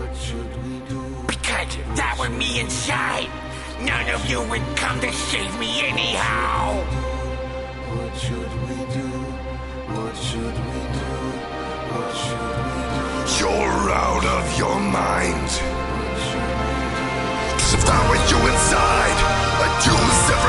What should we do? Because if that were me inside, none of you would come to save me anyhow. What should we do? What should we do? What should we do? You're out of your mind. What should we do? 'Cause if that were you inside, I'd use every